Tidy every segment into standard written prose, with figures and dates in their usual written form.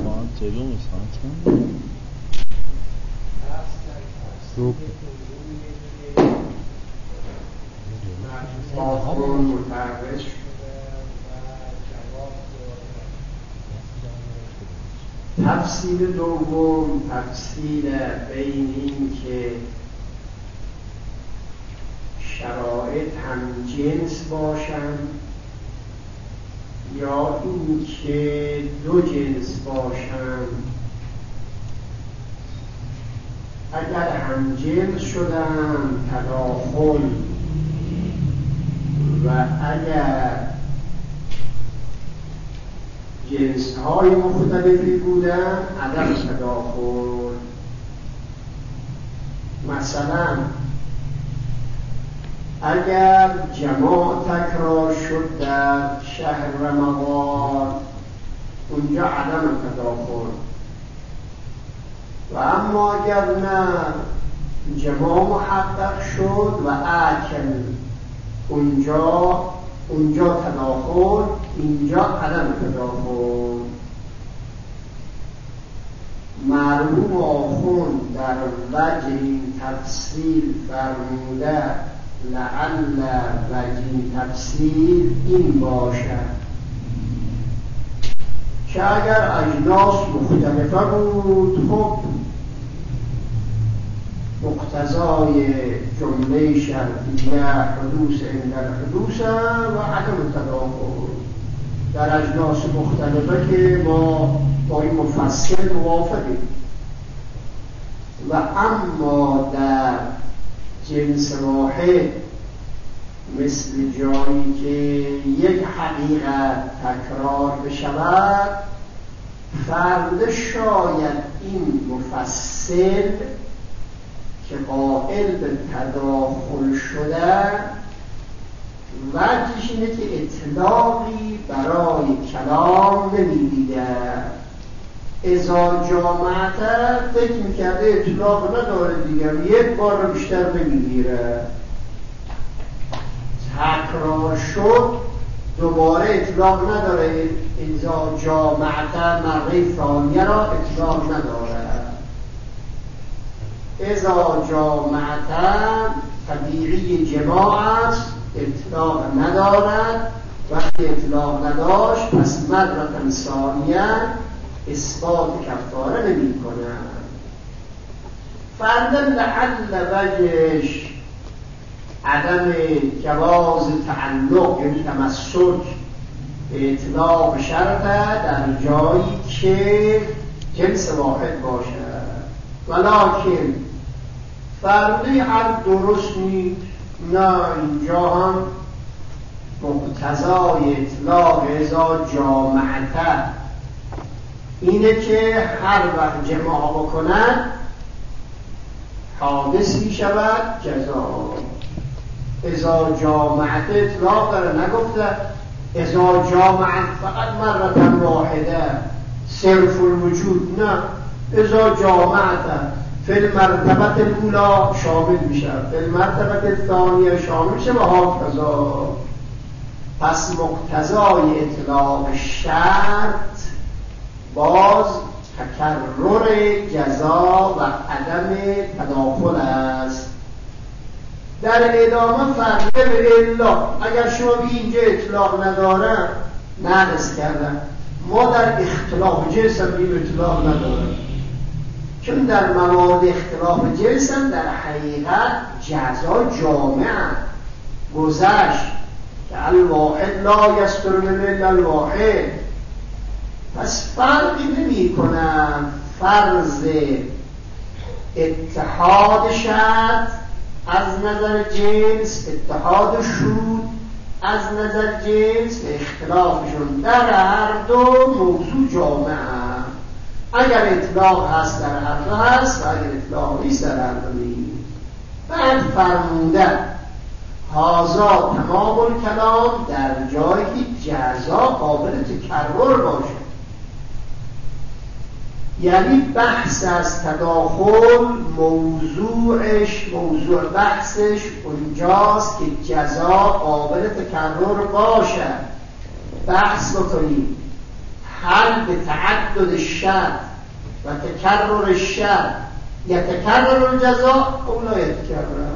آخون متعرض تفصیل دوم تفصیل بین این که شرایط هم جنس باشند یا این که دو جنس باشند. اگر هم جنس شدن تداخل و اگر جنس های مختلفی بودن عدم تداخل. مثلا اگر جماع تکرار شد در شهر رمضان اونجا عدم تداخل، و اما اگر نه جماع محقق شد و اکل اونجا تداخل، اینجا عدم تداخل. مرحوم آخوند در وجه این تفصیل فرموده لعل وجه این تفصیل این باشد که اگر اجناس مختلفه بود، خب مقتضای جمله شرطیه حدوث عند الحدوث و عدم تداخل. در اجناس مختلفه که با این مفصل موافقیم، و اما در جنس واحد مثل جایی که یک حقیقت تکرار بشود، فرد شاید این مفصل که قائل به تداخل شده وجهش اینه که اطلاقی برای کلام نمیدیده. اذا جامعت فکر میکرده اطلاق نداره دیگر، یک بار رو بیشتر نمیگیره. تکرار شد دوباره اطلاق نداره. اذا جامعت مره ثانیه را اطلاق نداره. اذا جامعت طبیعی جماع است، اطلاق ندارد. وقتی اطلاق نداشت پس مرة ثانیه اثبات کفاره نمی کنند. فردا لعل وجهش عدم جواز تعلق یعنی تمسک به اطلاق شرطه در جایی که جنس واحد باشد، ولکن فرضی حد درست نیست. نه، اینجا هم مقتضای اطلاق اذا جامعته اینه که هر وقت جماع بکنن حادثی شود جزا. اذا جامعت اطلاق داره، نگفته اذا جامعت فقط مرة واحده صرف الوجود. نه، اذا جامعت فی المرتبه الاولی شامل میشه، فی المرتبه الثانیه شامل میشه و هاکذا. پس مقتضای اطلاق شرط باز تکرر جزا و عدم تداخل است. در ادامه فرده به الا، اگر شما به اینجا اطلاق نداره نقص کردن. ما در اختلاف جنس هم این اطلاق نداره، چون در موارد اختلاف جنس هم در حقیقت جزا جامعه گذشت که الواحد لا یستر من الا الواحد. پس فرقی نمی کنم فرض اتحاد شرط از نظر جنس، اتحاد شروط از نظر جنس و اختلافشون در هر دو موضوع جامعه. اگر اطلاق هست در هر دو هست و اگر اطلاق نیست در هر دو نیست. بعد فرموده هذا تمام الکلام در جایی که جزا قابل تکرر باشه، یعنی بحث از تداخل موضوع بحثش اونجاست که جزا قابل تکرر باشه. بحث بکنیم هل به تعدد الشر و تکرر الشر یتکرر الجزاء او لا یتکرر.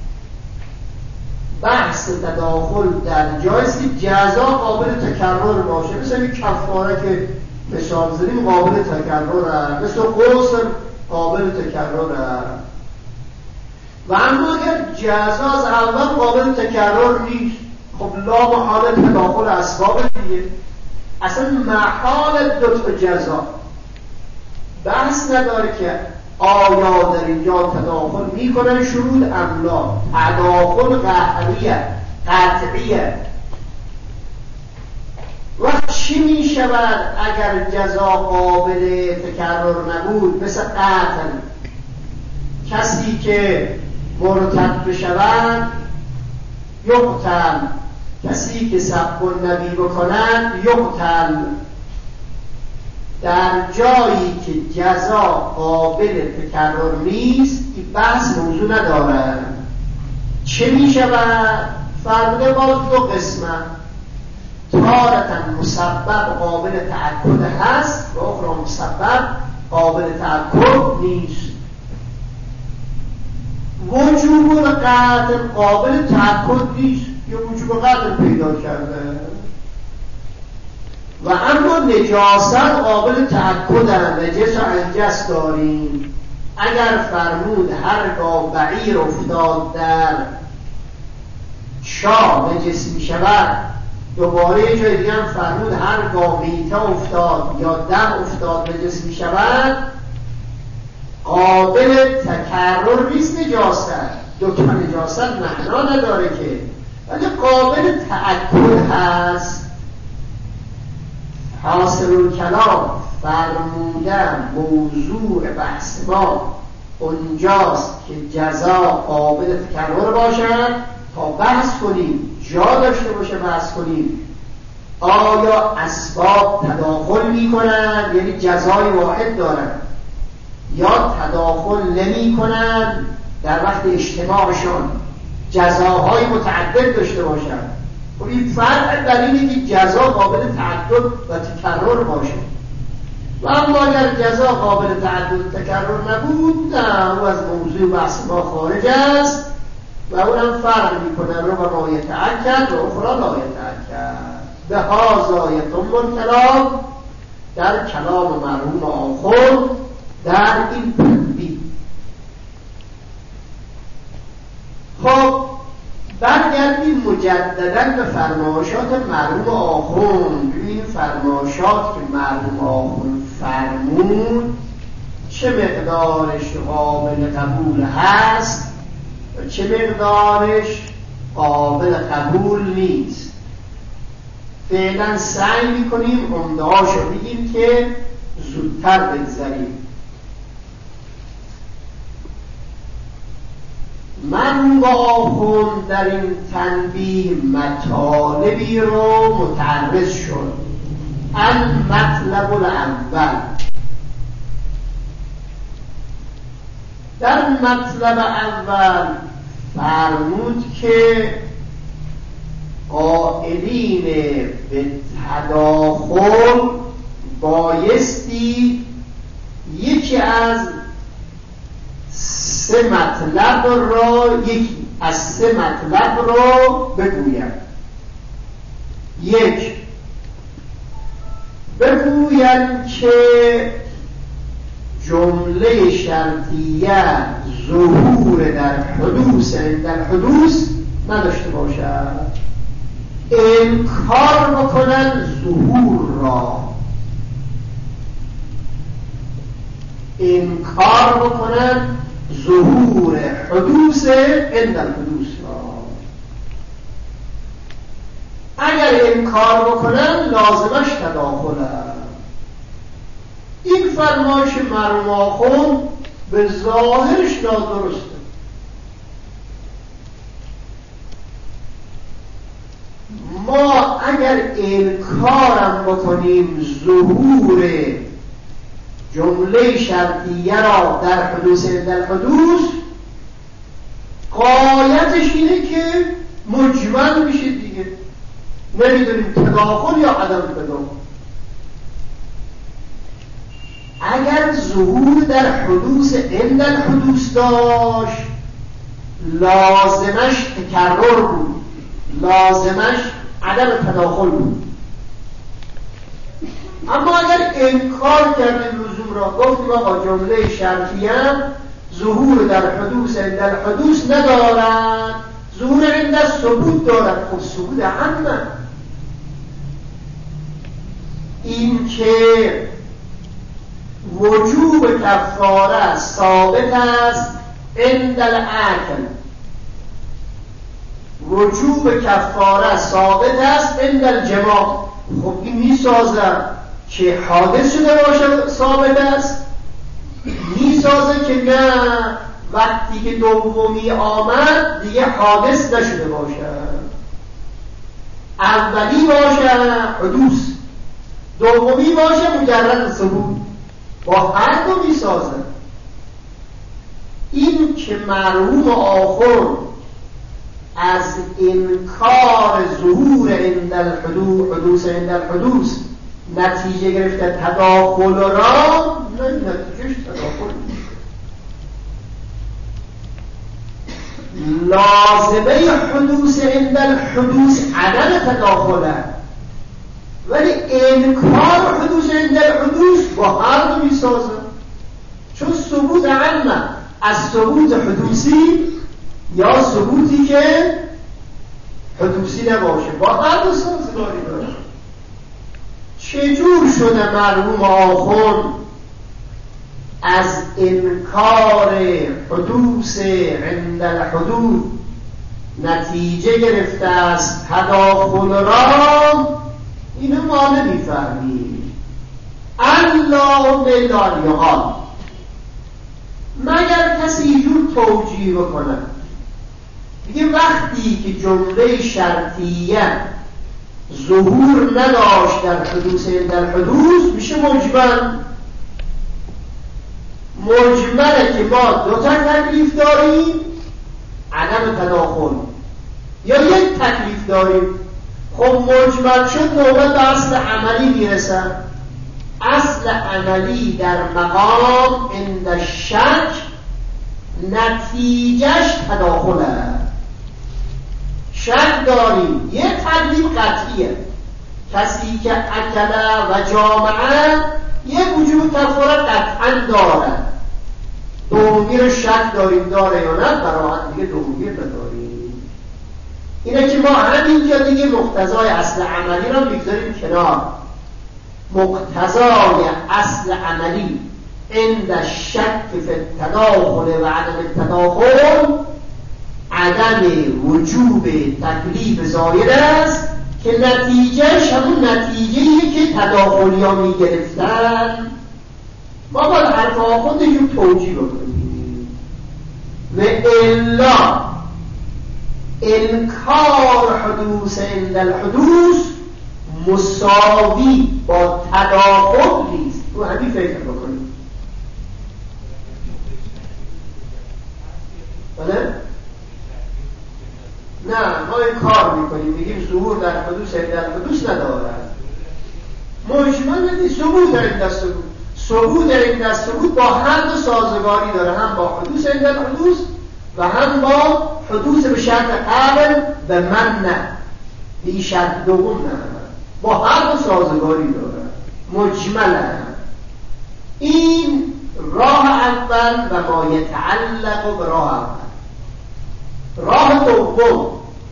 بحث تداخل در جایست که جزا قابل تکرر باشه، مثل این کفاره که مثال زدیم قابل تکرر هست، مثل غسل قابل تکرر هست. و اما اگر جزا از اول قابل تکرر نیست، خب لا محاله تداخل اسباب دیگه، اصلا محال دو تا جزا بحث نداره که آیا در اینجا تداخل میکنن شروط ام لا. تداخل قطعیه. و چی میشود اگر جزا قابل تکرر نبود؟ مثل قتل، کسی که مرتد بشود یقتل، کسی که سب النبی بکنند یقتل. در جایی که جزا قابل تکرر نیست این بحث موضوع نداره. چه می شود؟ فرموده باز دو قسمه، تارتا مسبب قابل تأکد هست و اخرى مسبب قابل تأکد نیست. وجوب قتل قابل تأکد نیست یا وجوب قتل پیدا کرده، و اما نجاست قابل تأکد هست. نجس و انجس داریم. اگر فرمود هرگاه بعیر افتاد در چاه نجس می شود، دوباره یه جای دیگه هم فرمود هرگاه میته افتاد یا دم افتاد نجس می شود، قابل تکرر نیست. نجاست دو تا نجاست معنا نداره که، ولی قابل تأکد هست. حاصل الکلام فرمودن موضوع بحث ما اونجاست که جزا قابل تکرر باشد تا بحث کنیم، جا داشته باشه بحث کنیم آیا اسباب تداخل میکنن یعنی جزای واحد دارن یا تداخل نمی کنن در وقت اجتماعشان جزاهای متعدد داشته باشن. خب این فرق در اینه که جزا قابل تعدد و تکرر باشه، و اما اگر جزا قابل تعدد و تکرر نبود نه، او از موضوع بحث ما خارج است و اونم فرق میکنه رو به ما یتأکد و اخرى لا یتأکد. به هذا یتم الکلام، در کلام مرحوم آخر در این تنبیه. خب برگردیم مجددا به فرمایشات مرحوم آخوند. این فرمایشات که مرحوم آخوند فرمود چه مقدارش قابل قبول هست و چه مقدارش قابل قبول نیست. فعلا سعی میکنیم عمده‌هاشو بگیم که زودتر بگذریم. مرحوم آخوند در این تنبیه مطالبی رو متعرض شد. المطلب الاول، در مطلب اول فرمود که قائلین به تداخل بایستی یکی از سه مطلب رو بگویم. یک، بگویم که جمله شرطیه ظهور در حدوث نداشته باشد، انکار بکنن ظهور را، انکار بکنن ظهور حدوث عند الحدوث را. اگر انکار بکنن لازمش تداخل است. این فرمایش مرحوم آخوند به ظاهرش نادرسته. ما اگر انکارم بکنیم ظهور جمله شرطیه را در حدوث در حدوث، غایتش اینه که مجمل میشه دیگه، نمیدونیم تداخل یا عدم تداخل. اگر ظهور در حدوث عند الحدوث داشت لازمش تکرر بود، لازمش عدم تداخل بود. اما اگر انکار کردیم لزوم را، گفتیم آقا جمله شرطیه ظهور در حدوث عند الحدوث ندارد، ظهور عند ثبوت دارد. خب ثبوت عمه. این که وجوب کفاره ثابت است عند العقل، وجوب کفاره ثابت است عند الجماع. خب این میسازه که حادث شده باشه ثابت است، میسازه که نه وقتی که دومی آمد دیگه حادث نشده باشه، اولی باشه حدوث، دومی باشه مجرد ثبوت. با هر دو میسازه. این که مرحوم آخر از انکار ظهور عند الحدوث عند الحدوث نتیجه گرفته تداخل را، نه نتیجهش تداخل لازمه حدوث عند الحدوث عدم تداخله، ولی انکار حدوث عند الحدوث با هر دو میسازه. چون ثبوت عمه از ثبوت حدوثی یا ثبوتی که حدوثی نباشه با هر دو سازگاری داره. چجور شده مرحوم آخر از انکار حدوث عند الحدوث نتیجه گرفته است تداخل را؟ اینو ما نمیفهمیم. اللهم الا ان یقال، مگر کسی اینجور توجیه بکنه دیگه وقتی که جمله شرطیه ظهور نداشت در حدوث عند الحدوث میشه مجمل. مجمله که ما دو تا تکلیف داریم، عدم تداخل، یا یک تکلیف داریم. خب مجمل شد نوبت به اصل عملی میرسه. اصل عملی در مقام عند الشک نتیجهش تداخله. شک داریم یک تکلیف قطعیه، کسی که اکله و جامعه یک وجوب کفاره قطعا دارد. دومی رو شک داریم داره یا نه، براحت دیگه دومی نداریم. اینه که ما همینجا دیگه مقتضای اصل عملی رو میگذاریم کنار. مقتضای اصل عملی عند الشک فی التداخل و عدم التداخل عدم وجوب تکلیف زاید است که نتیجهش همون نتیجه‌ایه که تداخلی ها میگرفتن. ما باید حرف آخوند یه توجیه بکنیم. و الا انکار حدوث عند الحدوث مساوی با تداخل نیست. تو همین فکر بکنیم. بله؟ نه ما این کار میکنیم، میگیم ظهور در حدوث عند الحدوث ندارد. مجمل نیست، ثبوت عند الثبوت. ثبوت عند الثبوت با هر دو سازگاری داره، هم با حدوث عند الحدوث و هم با حدوث به شرط قبل و من نه، به شرط دوم نه، با هر دو سازگاری داره. مجمله. این راه اول و ما یتعلق به راه اول. راه دوم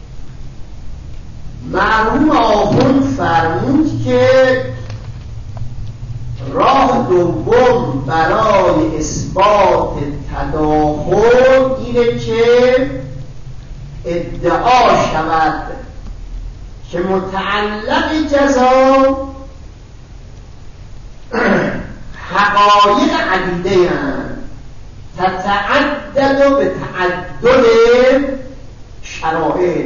مرحوم آخوند فرمود که راه دوم برای اثبات تداخل اینه که ادعا شود که متعلق جزا حقایق عدیده هستند تتعدد به تعدد شرایط.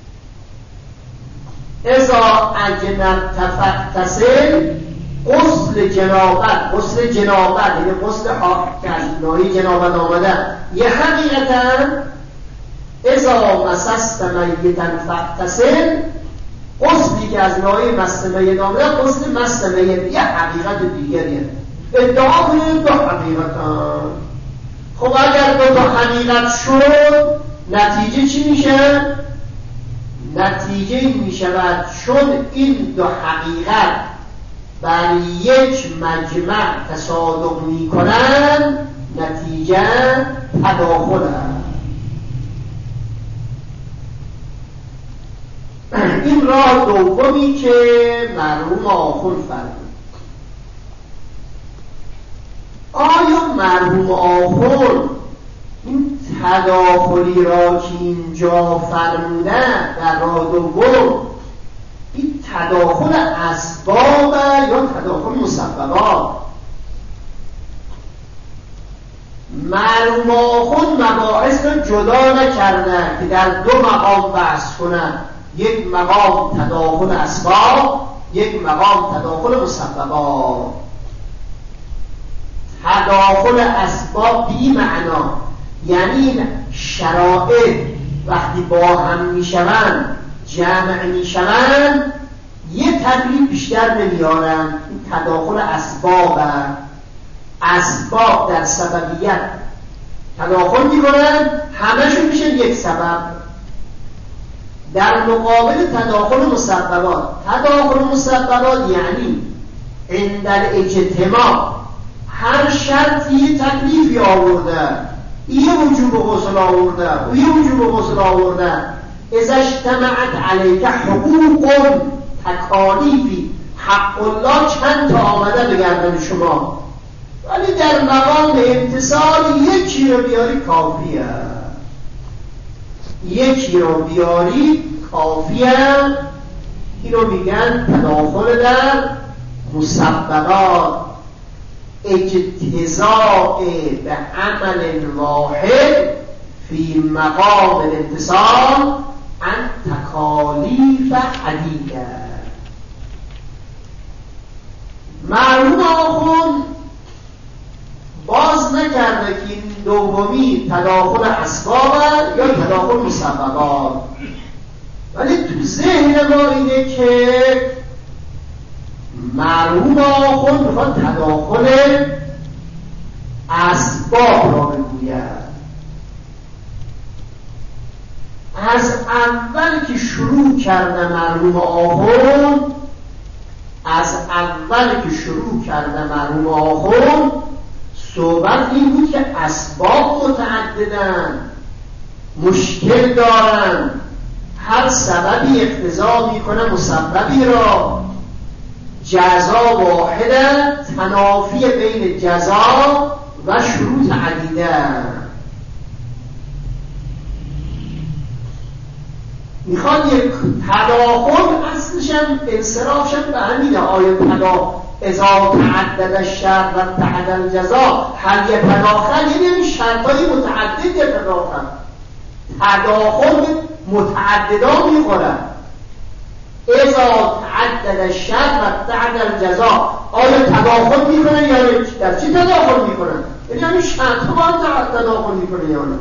اذا اجنب تفتصل غسل جنابت، غسل جنابت یعنی غسل که از ناحیه جنابت آمده یه حقیقتا، اذا مسست میتا فاغتسل غسلی که از ناحیه مس میت آمده غسل مس میت یه حقیقت دیگریه. ادعا کنید دو حقیقتن. خب اگر دو تا حقیقت شد نتیجه چی میشه؟ نتیجه این میشود چون این دو حقیقت بر یک مجمع تصادق میکنن نتیجه تداخل است. این راه دومی که مرحوم آخوند فرمود. آیا مرحوم آخوند این تداخلی را که اینجا فرمودن در راه دوم این تداخل اسباب یا تداخل مسببات؟ مرحوم آخوند مباحث را جدا نکردن که در دو مقام بحث کنند، یک مقام تداخل اسباب، یک مقام تداخل مسببات. تداخل اسباب بی معنا یعنی شرایط وقتی با هم میشوند جمع میشوند یه تکلیف بیشتر نمیارن. این تداخل اسباب اسباب در سببیت تداخل میکنن همه‌شون میشن یک سبب. در مقابل تداخل مسببات، تداخل مسببات یعنی عند الاجتماع هر شرطی یه تکلیفی آورده، یه وجوب غسل آورده و یه وجوب غسل آورده. اذا اجتمعت علیک حقوق تکالیفی حق الله چند تا آمده به گردن شما، ولی در مقام امتصال یکی رو بیاری کافیه، یکی رو بیاری کافیه. اینو میگن تداخل در مسببات، اجتزاء به عمل واحد فی مقام الانتصال عن تکالیف عدیده. مرحوم آخوند باز نکرده که این دومی تداخل اسباب یا تداخل مسببات، ولی تو ذهن ما اینه که مرحوم آخوند میخواد تداخل اسباب را بگوید. از اول که شروع کرده مرحوم آخوند، از اول که شروع کرده مرحوم آخوند صحبت این بود که اسباب متعددن، مشکل دارن، هر سببی اقتضا میکنه مسببی را، جزا واحده، تنافی بین جزا و شروط عدیده. میخواد یک تداخل اصلشم انصرافشم به همینه. آیا اذا تعدد الشرط و اتحد الجزا هل یتداخل، یعنی شرطای متعدد یتداخل. تداخل متعددا میخورن. اذا تعدد الشرط و اتحد الجزا آیا تداخل میکنن یا در چی تداخل میکنن؟ یعنی شرط با هم تداخل میکنن یا نه؟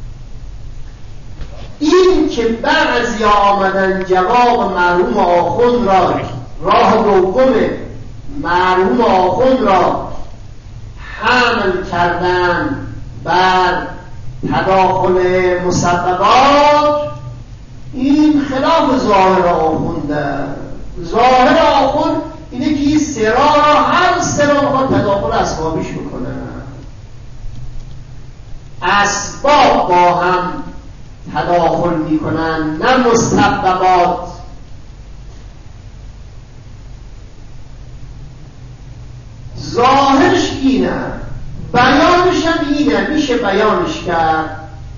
این که بعضی آمدن جواب مرحوم آخوند را، راه دوم مرحوم آخوند را حمل کردن بر تداخل مسببات، این خلاف ظاهر آخونده. ظاهر آخوند اینه که این سرا را هر سرا را تداخل اسبابیش بکنه. اسباب با هم تداخل میکنن نه مسببات. ظاهرش اینه، بیانش هم اینه. میشه بیانش کرد،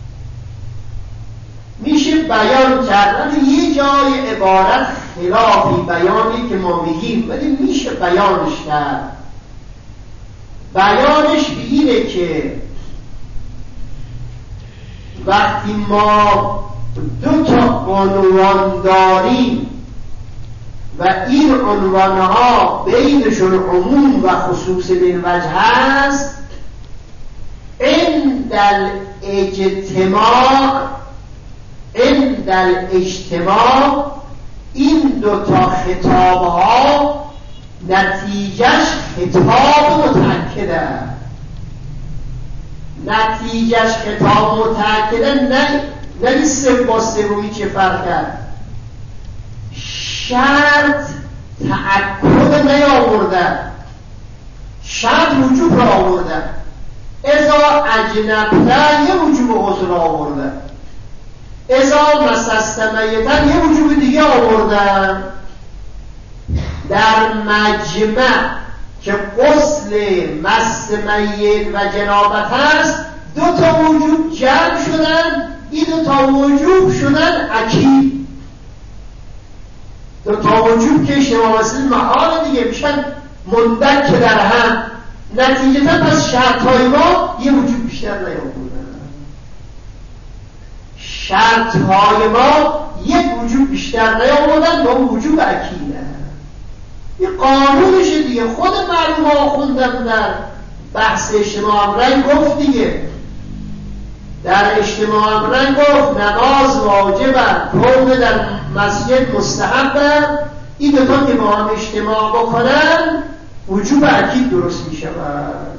میشه بیان کردن یه جای عبارت خلافی بیانی که ما میگیم، ولی میشه بیانش کرد. بیانش به اینه که وقتی ما دو تا عنوان داریم و این عنوانها بینشون عموم و خصوص بین وجه هست، عند الاجتماع این دو تا خطابها نتیجهش خطاب متأکد متأکده، نتیجهش خطاب متأکده، نه سه با سومی چه فرق کرد. شرط تأکد نیاورده، شرط وجوب را آورده. اذا اجنبته یه وجوب عذر آورده، اذا مسست میتن یه وجوب دیگه آورده. در مجمع که غسل مس میت و جنابت هست، دو تا وجوب جمع شدن، این دو تا وجوب شدن اکید. دو تا وجوب که اشتباه واسه محال دیگه میشن مندک در هم. نتیجتا پس شرطهای ما یه وجوب بیشتر نیاوردن. شرطهای ما یک وجوب بیشتر نیاوردن، با وجوب اکیده. یه قانونشه دیگه. خود مرحوم آخوندم در بحث اجتماع امرین گفت دیگه. در اجتماع امرین گفت نماز واجبه، کون در مسجد مستحبه، این دوتا که با هم اجتماع بکنن وجوب اکید درست می شود.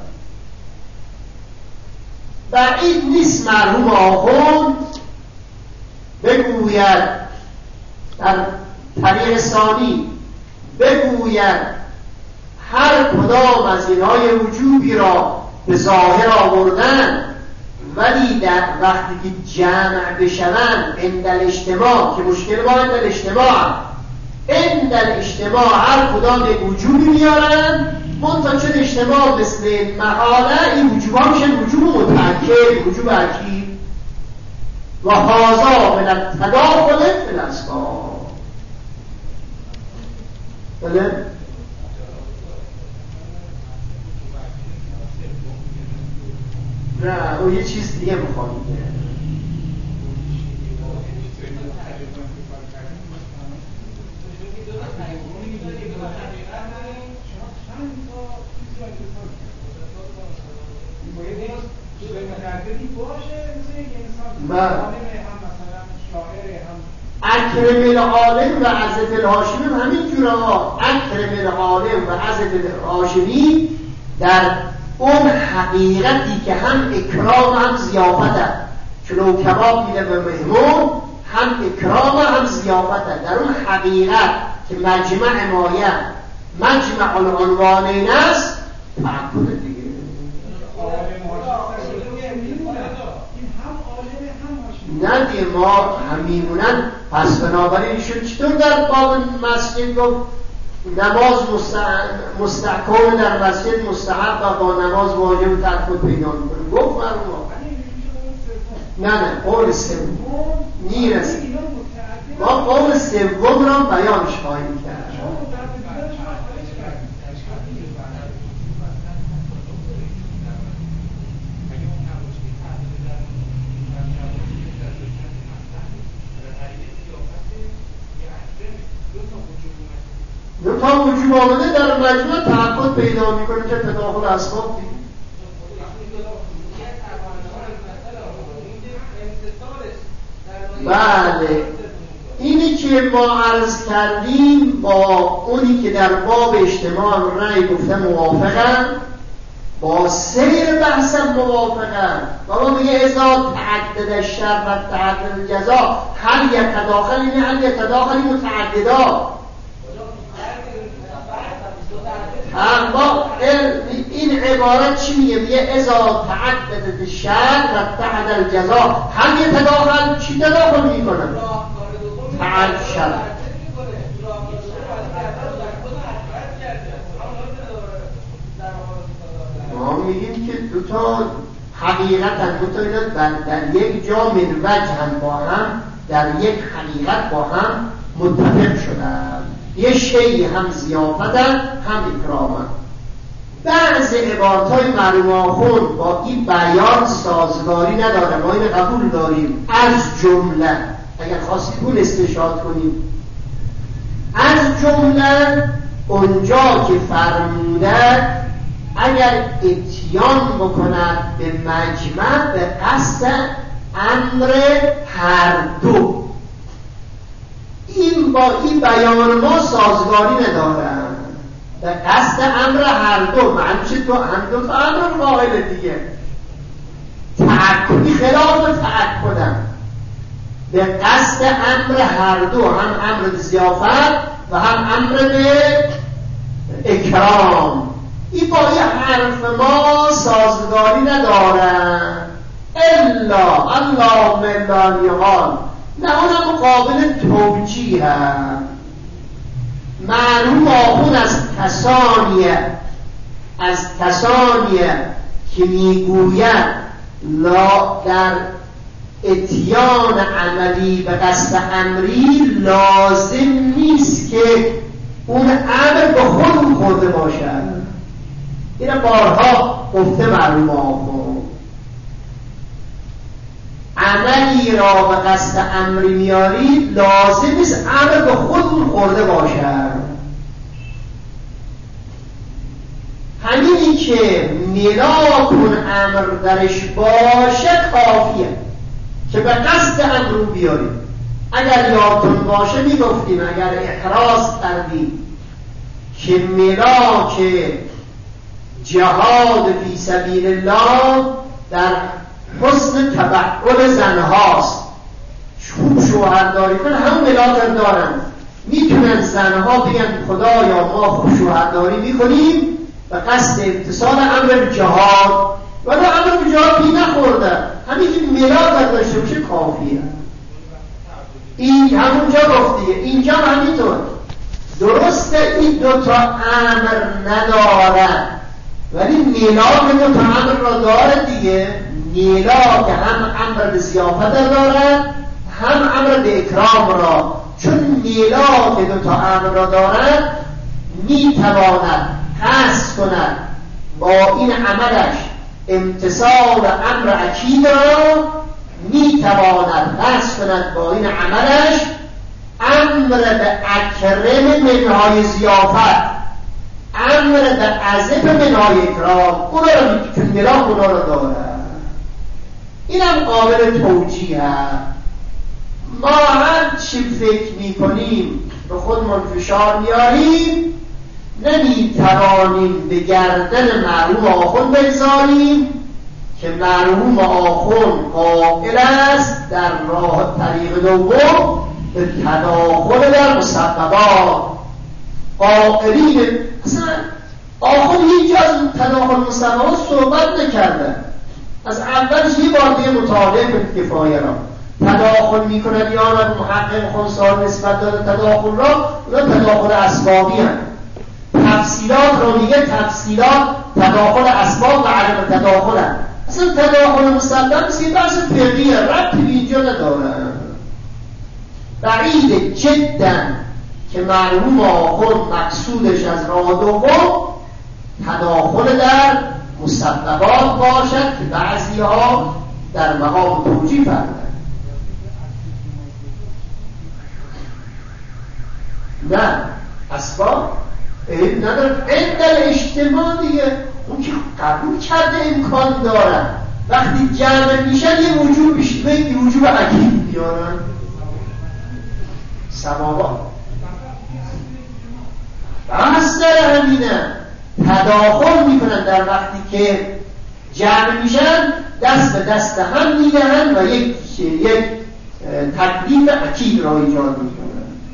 بعید نیست مرحوم آخوند بگوید در طریق ثانی بگوید هر کدام از اینهای وجوبی را به ظاهر آوردن، ولی در وقتی که جمع بشوند عند الاجتماع، که مشکل با عند الاجتماع هر کدام یک وجوبی میارن، منتها چون اجتماع مثل محاله، این وجوب ها میشن وجوب متأکد، وجوب اکید. و هذا من التداخل فی الاسباب. بله؟ نه، او یه چیز دیگه میخوام میگه. اکرم العالم و عزت الهاشمی همین جوره ها. اکرم العالم و عزت الهاشمی در اون حقیقتی که هم اکرام هم زیافته، چون کباب میده به مهمون، هم اکرام هم زیافته. در اون حقیقت که مجمع مایه مجمع العنوانین است، تعقل دیگه. نه دیگه ما همیمونن. پس بنابراین ایشون چطور در باب مسجد گفت نماز مستحکم در مسجد مستحب و با نماز واجب تعقل پیدا میکنه؟ گفت مرحوم نه قول سوم نیرسید. ما قول سوم را بیانش خواهیم کرد. دو تا وجوب آمده در مجموع تعقل پیدا میکنه که تداخل اسباب دیگه. بله، اینی که ما عرض کردیم با اونی که در باب اجتماع رأی گفته موافقن، با سیر بحثم موافقن. بابا میگه اذا تعدد الشر و تعدد الجزا هل یتداخل، این هل یتداخل متعددا. اما این عبارت چی میگه؟ میگه اذا تعددت الشر و تعدد الجزا هل یتداخل، چی تداخل میکنه؟ تعدد شر. ما میگیم که دوتا حقیقتا دوتا در یک جا من وجه هم با هم، در یک حقیقت با هم متفق شدن. یه شیء هم زیافتن هم اکرامن. بعض عبارتهای مرحوم آخوند با این بیان سازگاری نداره، ما این قبول داریم. از جمله اگر خواستید اون استشهاد کنیم، از جمله اونجا که فرموده اگر اتیان بکند به مجمع به قصد امر هر دو، این با این بیان ما سازگاری ندارن. به قصد امر هر دو، معنیش هم دو تا امر قائل دیگه، تعکدی خلاف تعکدم، به قصد امر هر دو، هم امر به ضیافت و هم امر به اکرام. این با یه حرف ما سازگاری ندارن الا اللهم الا نیقال، نه اونم قابل توجیه هم. معلوم آخون از کسانیه که میگوید لا در اتیان عملی به قصد امری لازم نیست که اون امر به خود خورده باشد. این بارها گفته معلوم آخون، عملی را به قصد امری میاری لازم نیست امر به خود خورده باشد. همینی که ملاک اون امر درش باشه کافیه که به قصد امر رو بیاریم. اگر یادتون باشه میگفتیم اگر احراز کردیم که ملاک جهاد فی سبیل الله در حسن تبعل زنهاست، خوب شوهرداری کنن، همون ملاک دارن، میتونن زنها بگن خدایا ما خوب شوهرداری میکنیم به قصد امتثال امر جهاد، ولی امر جهاد بی نخوردن، همین که ملاک داشته باشه کافیه. این همونجا گفتیه، اینجا همینطور درسته این دوتا امر ندارن ولی میلاک دوتا امر را داره دیگه. میلاک هم امر به ضیافت دارن هم امر به اکرام را، چون میلاک دوتا امر را دارن میتواند قصد کند با این عملش امتثال امر اکید را، میتواند قصد کند با این عملش امر به اکرم منهای ضیافت، امر به عزف منهای اکرام، اونا را چون ملاک اونا را دارد. اینم قابل توجیه هست. ما هر چی فکر میکنیم به خودمون فشار میاریم، نمیتوانیم به گردن مرحوم آخوند بگذاریم که مرحوم آخوند قائل است در راه طریق دوم به تداخل در مسببات. قائلین اصلا آخوند هیچ از تداخل مسببات صحبت نکرده، از اولش یه بار دیگه مطالعه کنید کفایه را. تداخل میکنن یا محقق خونسال نسبت داده تداخل را، اونا تداخل اسبابی هم. تفصیلات رو میگه تفصیلات تداخل اسباب و علم تداخل هم. اصلا تداخل مسبب سی بحث فقهیه، ربطی به اینجا نداره. بعید جدا که مرحوم آخوند مقصودش از راه دوم تداخل در مسببات باشد که بعضی ها در مقام توجیه فرمودند. نه اسباب علم نداره، علم در اجتماع دیگه، اون که قبول کرده امکان دارن، وقتی جمع میشن یه وجوب بیشتر، یه وجوب عجیب بیارن سبابات. بحث در همینه، تداخل میکنن در وقتی که جمع میشن، دست به دست هم میدهن و یک تکلیف عقید را ایجاد میکنن.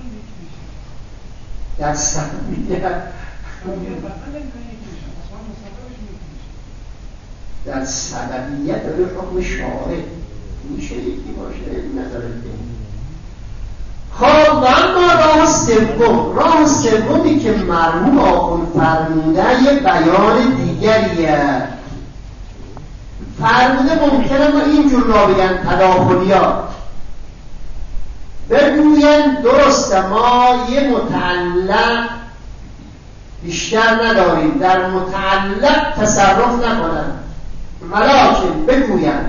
دست هم میدهن در سببیت داره حکم شارع میشه یکی باشه نداره. خب و اما راه سومی که مرحوم آخوند فرموده یه بیان دیگریه. فرموده ممکنه ما اینجور را بگن تداخلیات، بگوین درسته ما یه متعلق بیشتر نداریم، در متعلق تصرف نکنن، ولکن بگوین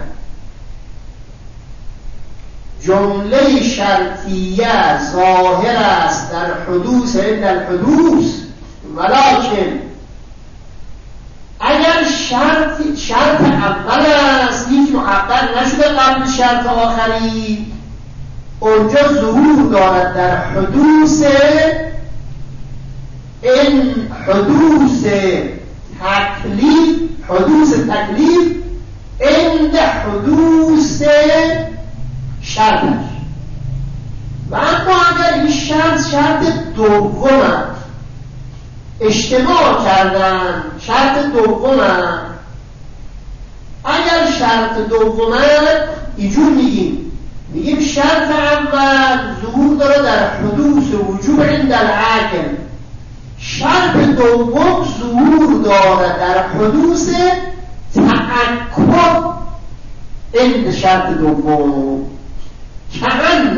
جمله شرطیه ظاهر است در حدوث عند الحدوث، ولکن اگر شرط اول است هیچ محقق نشده قبل شرط آخری، اونجا ظهور دارد در حدوث این حدوث تکلیف عند حدوث شرطش. و اما اگر این شرط دومم اجتماع کردن، شرط دومم اگر شرط دومم اینجور میگیم شرط اول ظهور داره در حدوث وجوب عند العاقل، شرط دوم ظهور داره در حدوث تأکد عند شرط دوم. کأن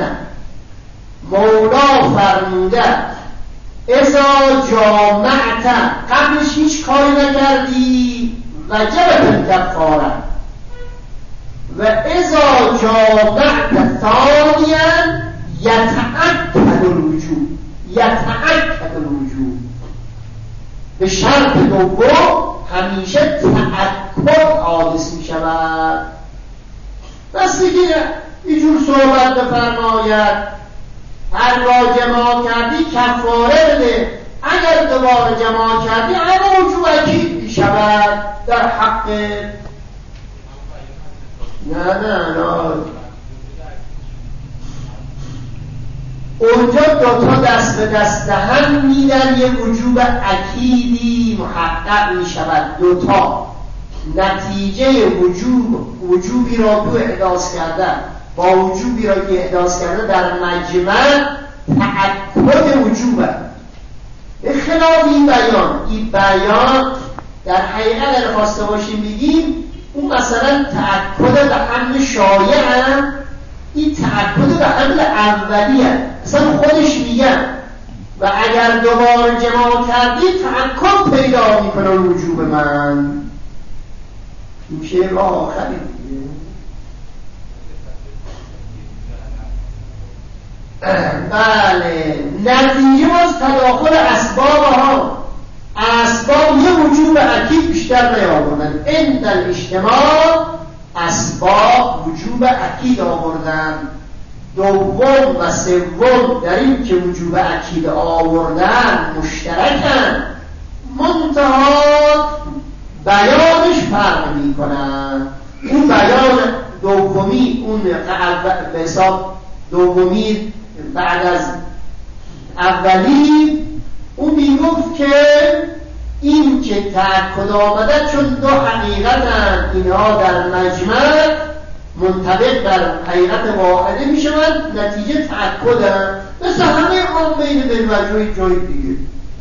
مولا فرموده اذا جامعت، قبلش هیچ کاری نکردی وجبت الکفاره، و اذا جامعت ثانیا یتأکد الوجوب. به شرط دوم همیشه تأکد حادث می شود. بس دیگه اینجور صحبت بفرماید هرگاه جماع کردی کفاره بده، اگر دوباره جماع کردی اما وجوب اکید می شود در حق. نه اونجا دوتا دست به دست هم میدن، یه وجوب اکیدی محقق می شود. دوتا نتیجه وجوبی را تو احداث کردن با وجوبی را که احداث کرده در مجمع تأکد وجوبه. به خلاف این بیان در حقیقت اگر خواسته باشیم بگیم اون مثلا تأکد به حمل شایع هم، این تأکد به حمل اولی هم مثلا خودش میگن و اگر دوباره جماع کردی تأکد پیدا میکنه وجوب من. این شعر آخری دیگه. بله نتیجه باز تداخل اسباب یه وجوب اکید بیشتر نیاوردن. عند الاجتماع اسباب وجوب اکید آوردن. دوم و سوم در این که وجوب اکید آوردن مشترکن، منتها بیانش فرق میکنن. اون بیان دومی، اون به حساب دومی بعد از اولی، اون میگفت که این که تأکد آمده چون دو حقیقتن، اینها در مجمع منطبق بر حقیقت واحده میشوند، نتیجه تأکدن مثل همه عامین بالوجوه جای دیگه.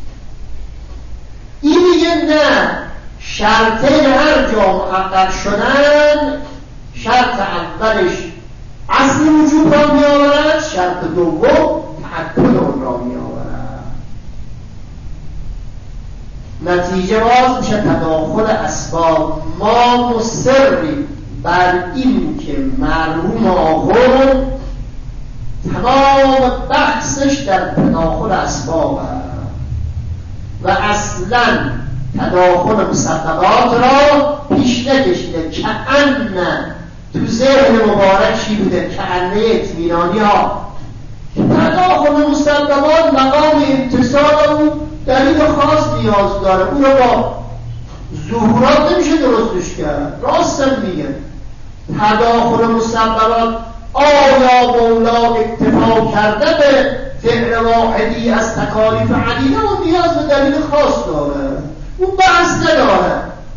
این میگه نه، شرطه هر جا محقق شدن، شرط اولش اصل وجود را می آورد، شرط دوم تأکد اون را می آورد. نتیجه باز میشه تداخل اسباب. ما مصریم بر این که مرحوم آخر تمام بحثش در تداخل اسباب هست و اصلا تداخل مسببات را پیش نکشیده. کأن تو ذهن مبارک چی بوده؟ کأنه اطمینانی ها. تداخل مسببات مقام امتصال اون دلیل خاص نیاز داره، اون رو با ظهورات نمیشه درستش کرد. راستم میگه تداخل مسببات آیا مولا اکتفا کرده به فعل واحدی از تکالیف عدیده و نیاز به دلیل خاص داره، اون بحث نداره.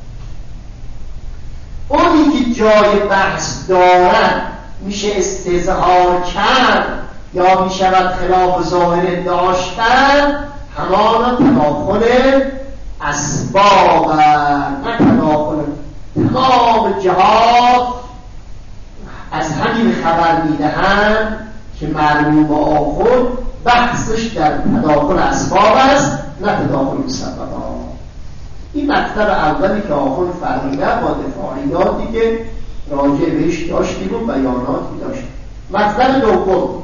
اونی که جای بحث دارد میشه استظهار کرد یا میشود خلاف ظاهر داشتن، همان تداخل اسباب، نه تداخل. تمام جهات از همین خبر میدهند که مرحوم آخر بحثش در تداخل اسباب است، نه تداخل مسببات. این مطلب اولی که آخر فرمیده با دفاعیاتی که راجع بهش داشتیم و بیاناتی داشتیم. مطلب دوم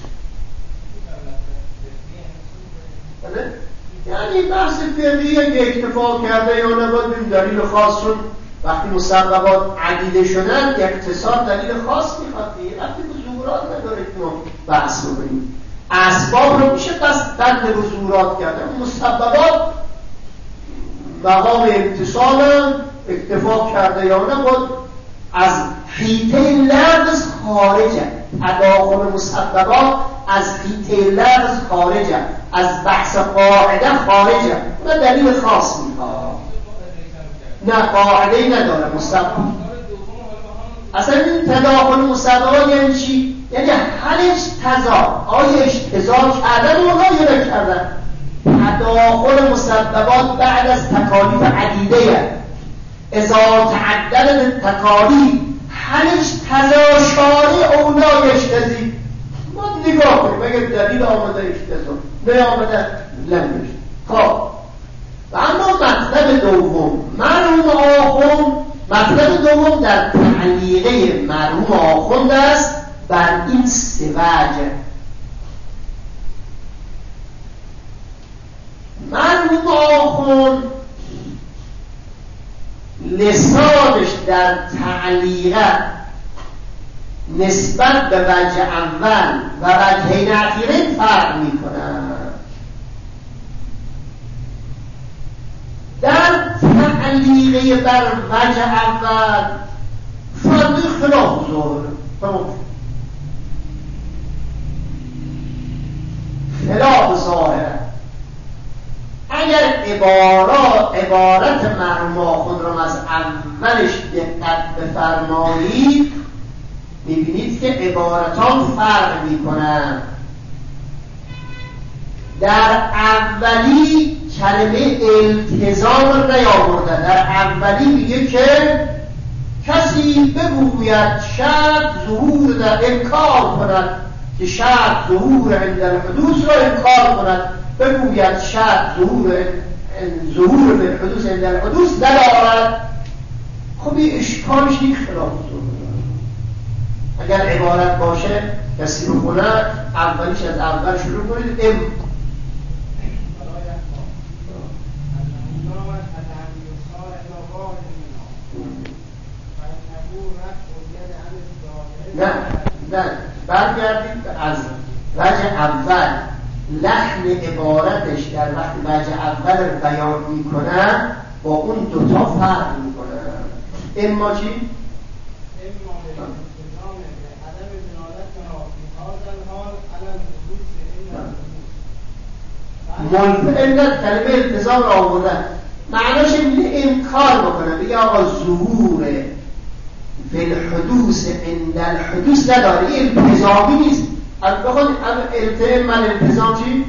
یعنی بحث فقهی که اکتفا کرده یا نباید دلیل خاص شد. وقتی مسببات عدیده شدن اقتصاد دلیل خاص میخواد دیگه، وقتی به ظهورات نداره که ما بحث بکنیم. اسباب رو میشه بند به ظهورات کردن، مسببات مقام امتصال اکتفا کرده یا نه، باید از حیطه لفظ خارجه. تداخل مسببات از حیطه لفظ خارجه، از بحث قاعده خارجه. اون دلیل خاص میخواد. نه قاعده‌ای نداره مسبب. اصلا این تداخل مسببات یعنی چی؟ یعنی حلش تضاد، آیا اشتضاد کردن یا نکردن؟ تداخل مسببات بعد از تکالیف عدیده اذا تعدد تکالیف حلش تضاشاره اولا یشتزی. ما نگاه کنیم اگر دلیل آمده اشتضاد نه آمده لم یشتزی. خب و اما مطلب دوم مرحوم آخوند، مطلب دوم در تعلیقه مرحوم آخوند است بر این سه وجه. مرحوم آخوند لسانش در تعلیقه نسبت به وجه اول و وجهین اخیرین فرق میکنه. در تعلیقه بر وجه اول فرد خلاف ظاهره، خلاف ظاهره. اگر عبارت مرحوم آخوند را از اولش دقت بفرمایید میبینید که عبارتان فرق میکنند. در اولی کلمه التزام را نیاورده. در اولی میگه که کسی بگوید شرط ظهور در انکار کند، که شرط ظهور عند الحدوث را انکار کند، بگوید شرط ظهور به الحدوث عند الحدوث ندارد. خب این اشکالش این خلاف ظهور. اگر عبارت باشه کسی رو کنه اولیش از اول شروع کنید نه برگردید از وجه اول. لحن عبارتش در وقت وجه اول بیان میکنن با اون دوتا فرق میکنن. اما چی؟ علت کلمه التزام را آوردن معناش اینه انکار بکنه، بگه آقا ظهور فی الحدوث عند الحدوث نداره، این التزامی نیست. از بخواد التزام چی؟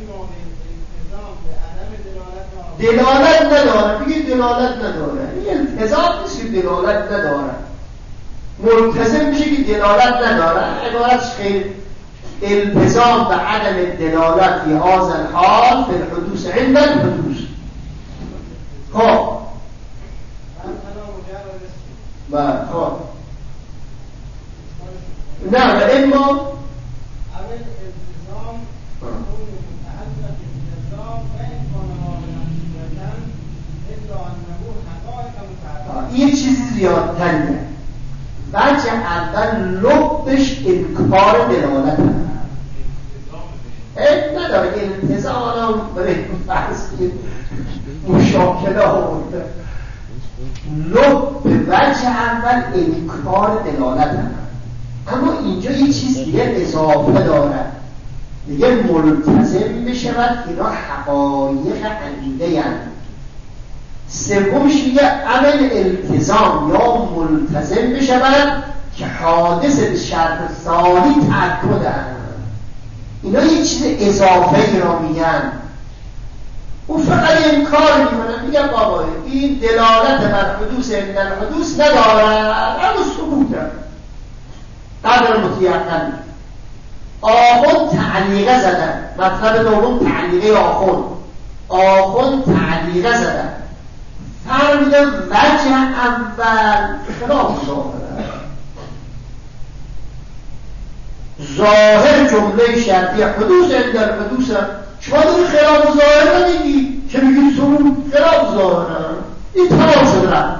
دلالت نداره، بگه دلالت نداره. این التزام نیست که دلالت نداره. ملتزم میشه که دلالت نداره. عبارتش خیلی التزام به عدم دلالت فی هذا الحال فی الحدوث عند الحدوث. خب خب نه و اما یه چیزی زیادتره. وجه اول لبش انکار دلالت نداره. التزام هم برای فرض مشاکله آورده. لب وجه اول انکار دلالت هم. اما اینجا یه چیز دیگه اضافه داره، دیگه ملتزم بشود اینا حقایق عقیده هستند. سومش میگه عمل التزام یا ملتزم بشود که حادث شرط ثانی تأکدن. اینا یه چیز اضافه را میگن. او فقط انکار میکنه، میگه بابا این دلالت بر حدوث عند الحدوث ندارد، اما ثبوته قدر متیقن. آخوند تعلیقه زدن. مطلب دوم تعلیقه آخوند تعلیقه زدن. فرمیدن وجه اول خلاف ظاهر جمله شرطی حدوث عند الحدوث. شما داری خلاف ظاهر نمیگی که میگی ثبوت خلاف ظاهر. این تمام شد رفت.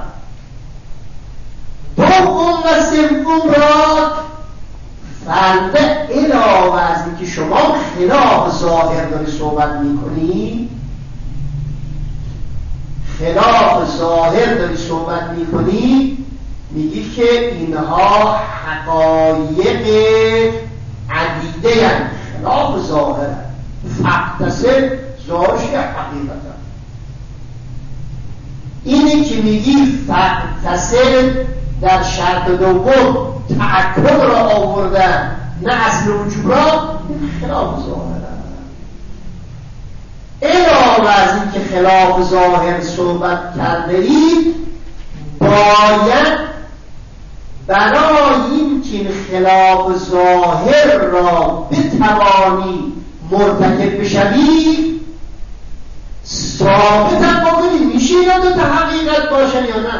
دوم و سوم را فرده علاوه از اینکه شما خلاف ظاهر داری صحبت میکنی، خلاف ظاهر داری صحبت میکنی، میگی که اینها حقایق عدیده هستند، خلاف ظاهر هستند، فقطسه ظاهرش حقیقت هست. اینی که میگی فقطسه در شرط دوم تأکد را آوردن نه اصل وجوب را، خلاف ظاهر هست. علاوه از این که خلاف ظاهر صحبت کرده اید، باید برای این که خلاف ظاهر را بتوانی مرتکب بشوی ثابت هم بکنی میشه یا دو تا حقیقت باشن یا نه.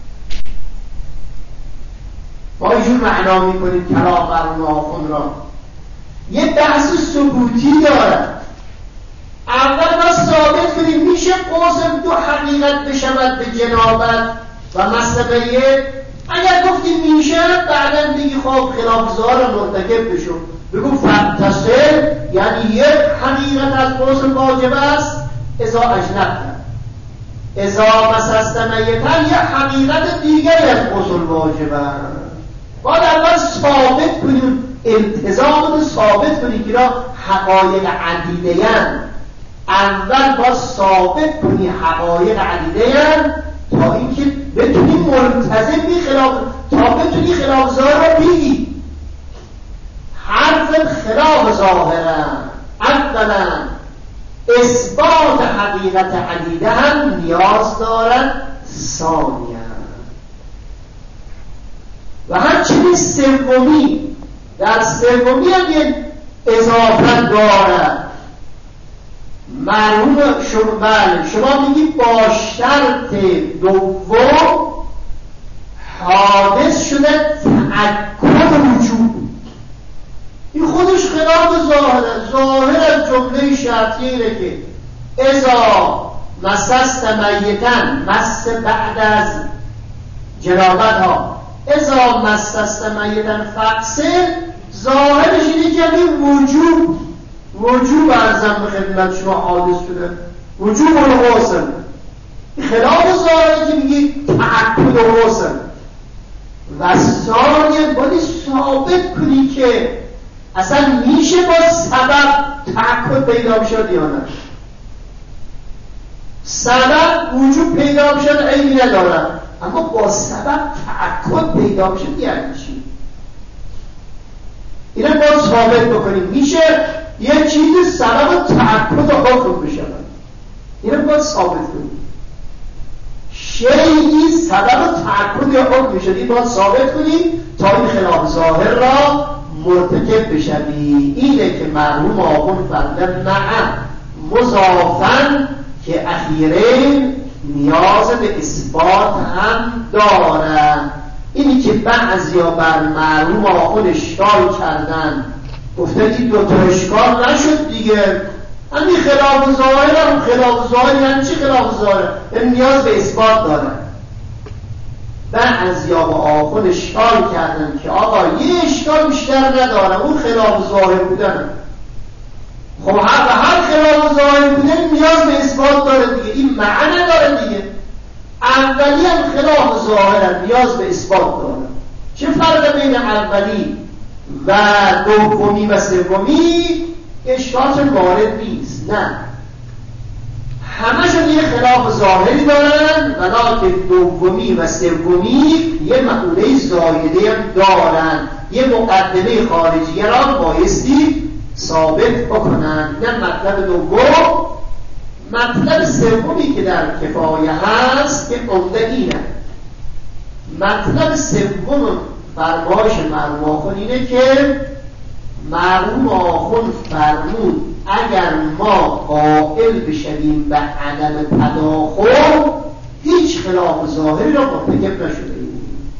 ما اینجور معنا میکنیم کلام مرحوم آخوند را. یه بحث ثبوتی دارد. اول ما ثابت کنیم میشه قسم دو حقیقت بشود به جنابت و مسئله. اگر گفتیم میشه بعدا دیگه خب خلاف ظاهر مرتکب بشو، بگو فقطسل یعنی یک حقیقت از قسم واجب است اذا اجنبت، اذا مسست میتن یک حقیقت دیگری از قسم واجب است. باید اول ثابت کنیم، التزام رو ثابت کنیم که را حقایق عدیده هستند. اول باید ثابت کنی حقایق عدیده هستند تا اینکه بتونی ملتزم بی خلاف، تا بتونی خلاف ظاهر رو بگی. حرف خلاف ظاهره اولا اثبات حقیقت عدیده هم نیاز دارد، ثانیا و همچنین سومی، در سومی هم یک اضافت دارد. مرحوم شما میگی با شرط دوم حادث شده تأکد وجوب. این خودش خلاف ظاهره. ظاهر از جمله شرطیه که اذا مسست میتن، مس بعد از جنابت ها، اذا مسست میتن فقسل، ظاهرش اینه که وجوب ارزم به خدمت شما حادث شده، وجوب الغسل. خلاف ظاهره که میگی تأکد الغسل. و ثانیاً باید ثابت کنی که اصلا میشه با سبب تأکد پیدا بشد یا نه. سبب وجوب پیدا بشد عیبی نداره، اما با سبب تأکد پیدا بشد یعنی چی؟ اینه باید ثابت بکنیم میشه یه چیز سبب تأکد حکم بشود. اینه باید ثابت کنیم شیئی سبب تأکد یا حکم بشد. این باید ثابت کنیم تا این خلاف ظاهر را مرتکب بشوی. اینه که مرحوم آخوند فرمودن نعم مضافن که اخیرین نیاز به اثبات هم دارن. اینی که بعضیا بر مرحوم آخوند اشکال کردن، گفتن این دوتا اشکال نشد دیگه، همین خلاف ظاهر هم خلاف ظاهر یعنی چی خلاف ظاهر؟ نیاز به اثبات دارن. بعضیا با آخوند اشکال کردن که آقا یه اشکال بیشتر ندارن، اون خلاف ظاهر بودن. خب هر خلاف ظاهر بودن نیاز به اثبات داره دیگه، این معنی داره دیگه. اولی هم خلاف ظاهر نیاز به اثبات داره. چه فرق بین اولی و دومی و سومی؟ اشکال وارد نیست، نه همشون یه خلاف ظاهری دارن، ولیکن دومی و سومی یه مقوله زایده هم دارن، یه مقدمه خارجیه را بایستی ثابت بکنن. نه مطلب دوم. مطلب سومی که در کفایه هست که عمده اینه. مطلب سوم فرمایش مرحوم آخوند اینه که مرحوم آخوند فرمود اگر ما قائل بشویم به عدم تداخل هیچ خلاف ظاهری را مرتکب نشده ایم.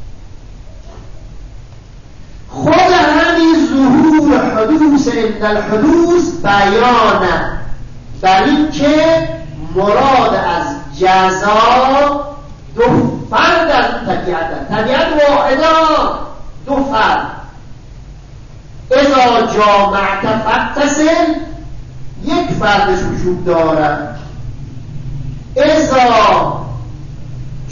خود همین ظهور حدوث عند الحدوث بیانه بر این که مراد از جزا دو فرد از طبیعت واحدا، دو فرد. اذا جامعت فقطسل یک فردش وجود دارد، اذا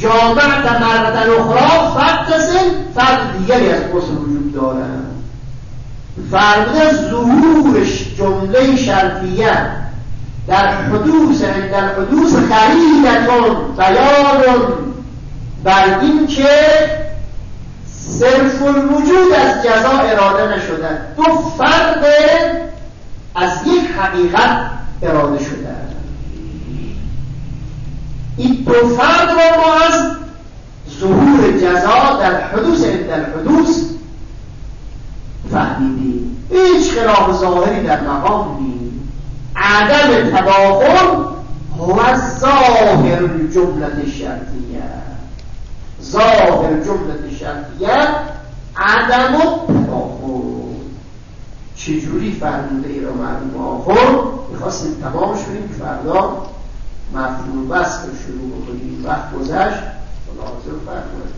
جامعت مرتن اخرى فتصل، فرد دیگری از غسل وجود دارند. فرموده ظهورش جمله شرطیه در حدوث عند الحدوث خریدتون بیانون بر این که صرف الوجود از جزا اراده نشده، دو فرد از یک حقیقت اراده شده. این دو فرد رو ما از ظهور جزا در حدوث عند الحدوث فهمیدیم. هیچ خلاف ظاهری در مقام نیست. عدم تداخل هو ظاهر جملت شرطیه. ظاهر جملت شرطیه عدم تداخل. چجوری فرموده ای رو معلوم آخر میخواستیم تمامش کنیم که فردا مفهوم بس رو شروع بکنیم. وقت گذشت. خدا حافظ فرموده.